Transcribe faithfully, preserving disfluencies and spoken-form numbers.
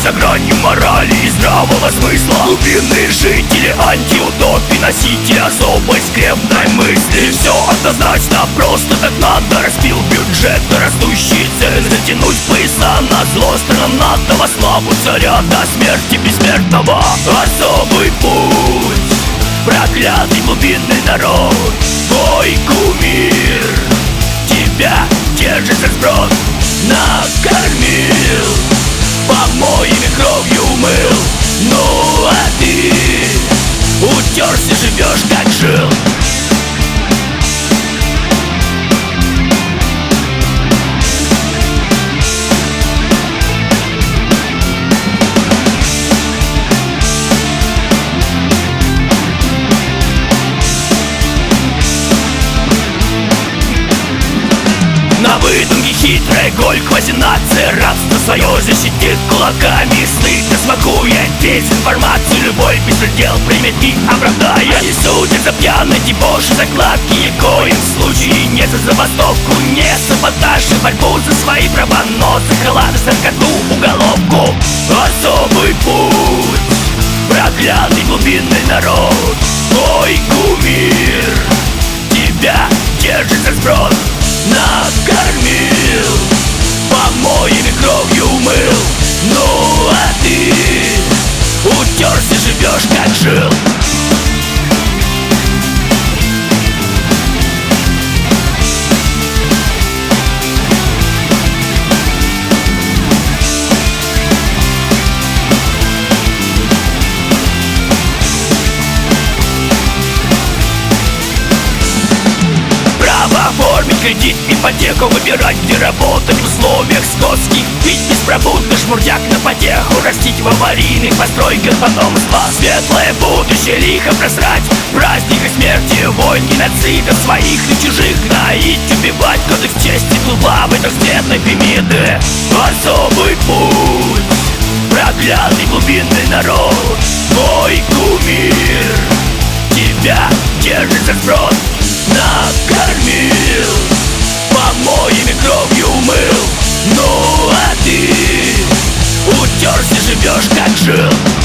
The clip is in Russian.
за гранью морали и здравого смысла. Глубинные жители антиутопии, носители особой скрепной мысли. Все однозначно, просто так надо. Распил бюджет на растущие цены, затянуть пояса на зло страннатого, славу царя до смерти бессмертного. Особый путь, проклятый глубинный народ. Ой, кумир, тебя держит за сброд. Накормил, помоями кровью умыл. Ну а ты утерся, живешь как жил. На выдумке хитрая голь, квазинация, рабство свое защитит кулаками. Стыдно смакует весь информацию, любой беспредел примет и оправдает. Они судят за пьяный дебош, закладки, и коим случае не за забастовку, не саботаж и борьбу за свои права, но за халатность, наркоту, уголовку. Особый путь, проклятый глубинный народ. Ой, кумир, тебя держит за сброд. Накормил, помоями кровью умыл. Ну а ты утерся, живешь как жил. Оформить кредит, ипотеку, выбирать, где работать в условиях скотских. Пить беспробудно, шмурдяк на потеху, растить в аварийных постройках потомства. Светлое будущее лихо просрать, праздника смерти, войн, геноцида своих и чужих. Наить, убивать, кодекс чести, глубавой трехцветной пирамиды. Особый путь, проклятый глубинный народ. Ой, кумир, тебя держит за сброд. Накормил, помоями кровью умыл. Ну а ты утерся, живешь как жил.